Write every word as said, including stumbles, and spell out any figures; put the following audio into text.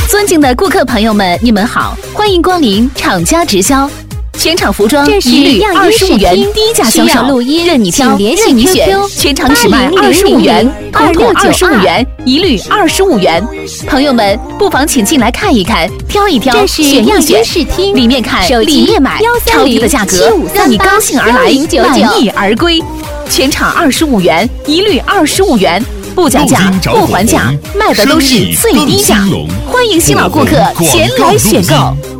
尊敬的顾客朋友们，你们好，欢迎光临厂家直销。全场服装一律二十五元低价销售， 录音任你挑， 请联系任你选 Q Q， 全场只卖二十五元，统统二十五元，一律二十五元。朋友们，不妨请进来看一看，挑一挑， 这是选一样选音视听， 里面看， 手机里面买，超低的价格，让你高兴而来，满意而归。全场二十五元，一律二十五元。不加价，不还价，卖的都是最低价。欢迎新老顾客前来选购。